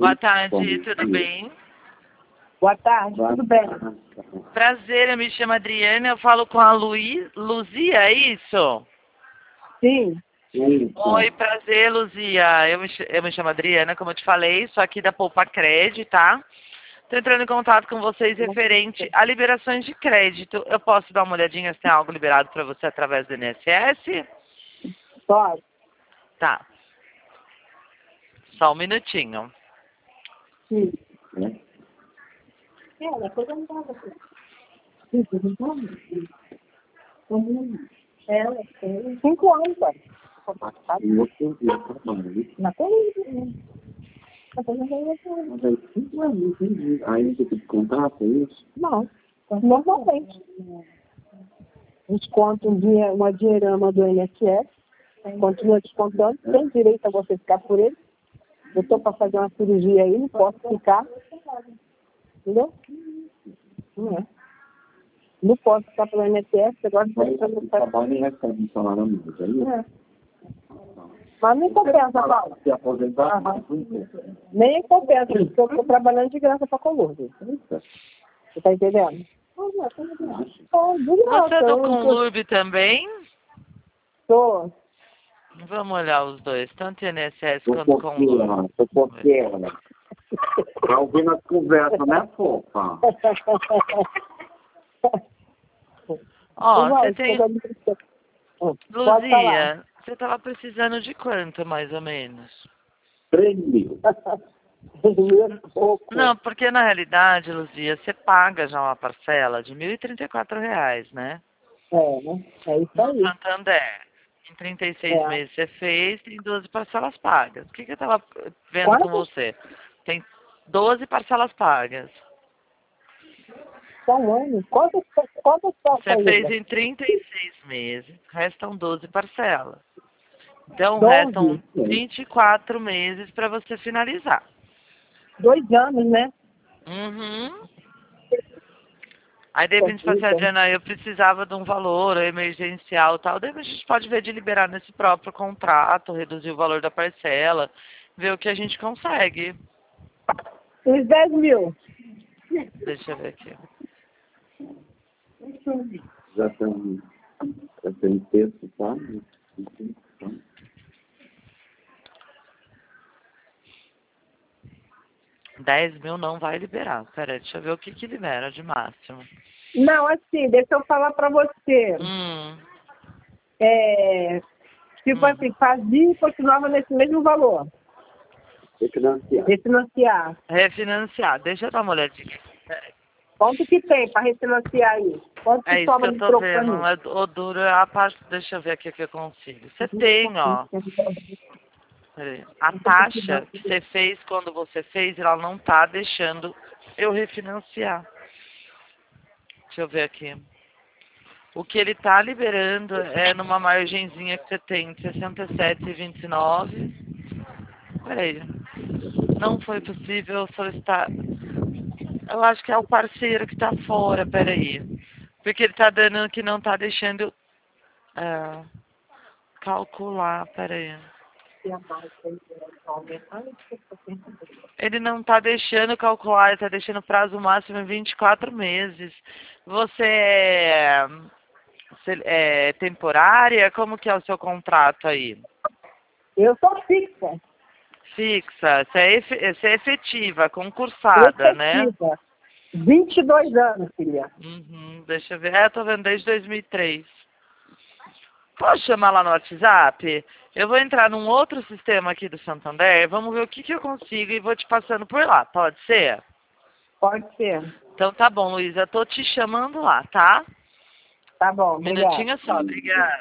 Boa tarde, tudo bem? Boa tarde, tudo bem? Prazer, eu me chamo Adriana, eu falo com a Luzia, é isso? Sim. Oi, prazer, Luzia. Eu me chamo Adriana, como eu te falei, sou aqui da Poupa Crédito, tá? Estou entrando em contato com vocês referente a liberações de crédito. Eu posso dar uma olhadinha se tem algo liberado para você através do INSS? Pode. Tá. Só um minutinho. Sim. Depois eu não tava aqui. Sim, não tava. Ela tem 5 anos, pai. Na corrida. Mas aí 5 anos, entendi. Aí não tem que contar, é isso? Não. Normalmente. Desconto uma dinheirama do INSS. Continua descontando. Tem direito a você ficar por ele. Eu estou para fazer uma cirurgia aí, não posso ficar. Entendeu? Não é. Não posso ficar pelo INSS, agora O trabalho nem recebe um salário mínimo, é isso? É. Mas nem compensa, Paulo. Se aposentar, Nem compensa, porque eu estou trabalhando de graça para a Colômbia. Você está entendendo? Você é do Conlurb também? Estou. Vamos olhar os dois, tanto INSS quanto Conlurb. Tô pouquinho. Tá ouvindo as conversas, né, fofa? Ó, você tem... Pode falar. Luzia, você estava precisando de quanto, mais ou menos? 3 mil. Não, porque na realidade, Luzia, você paga já uma parcela de R$ 1.034, né? Né? É isso No aí. Santander. Em 36 meses você fez, tem 12 parcelas pagas. O que eu estava vendo com você? Tem 12 parcelas pagas. São anos. Quantas Você fez em 36 meses, restam 12 parcelas. Então, 12? restam 24 meses para você finalizar. 2 anos, né? Uhum. Aí, de repente, você Adriana, eu precisava de um valor emergencial e tal. Daí a gente pode ver de liberar nesse próprio contrato, reduzir o valor da parcela, ver o que a gente consegue. Os 10 mil. Deixa eu ver aqui. Já tem texto, tá? 10 mil não vai liberar. Pera aí, deixa eu ver o que libera de máximo. Não, assim, deixa eu falar para você. Tipo assim, fazia e continuava nesse mesmo valor. Refinanciar. Refinanciar. Deixa eu dar uma olhadinha. Quanto que tem para refinanciar aí? Quanto que É isso que sobra eu de tô trocando? vendo. O duro é a parte. Deixa eu ver aqui o que eu consigo. Você tem, ó. Peraí. A taxa que você fez quando você fez, ela não tá deixando eu refinanciar. Deixa eu ver aqui. O que ele tá liberando é numa margenzinha que você tem 67,29. Peraí. Não foi possível solicitar. Eu acho que é o parceiro que tá fora, peraí. Porque ele tá dando que não tá deixando calcular, peraí. Ele não tá deixando calcular, ele tá deixando prazo máximo em 24 meses. Você é temporária? Como que é o seu contrato aí? Eu sou fixa. Fixa, você é efetiva, concursada, né? 22 anos, filha. Deixa eu ver. Eu tô vendo desde 2003. Posso chamar lá no WhatsApp? Eu vou entrar num outro sistema aqui do Santander, vamos ver o que eu consigo e vou te passando por lá, pode ser? Pode ser. Então tá bom, Luísa, eu tô te chamando lá, tá? Tá bom, Minutinho só, obrigada.